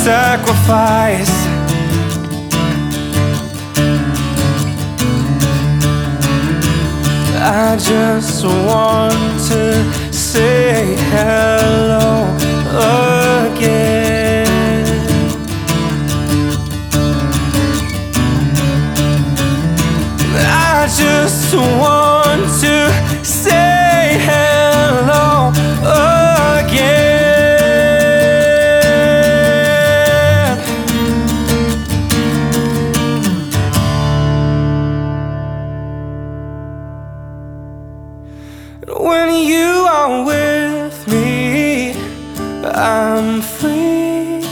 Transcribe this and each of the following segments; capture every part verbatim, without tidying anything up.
sacrifice. I just want to say hello again. I just want to say hello again. When you are with me, I'm free,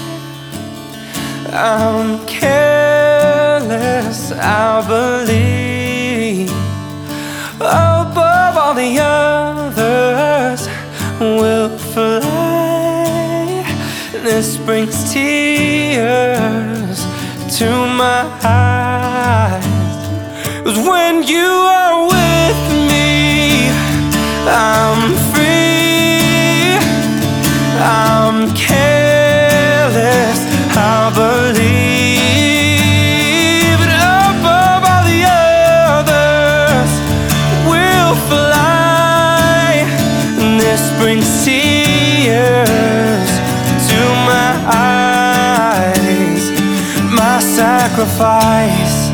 I'm careless, I believe. Above all the others will fly. This brings tears to my eyes. 'Cause when you are with me, I'm free, I'm careless, I believe. And above all the others will fly. And this brings tears to my eyes. My sacrifice.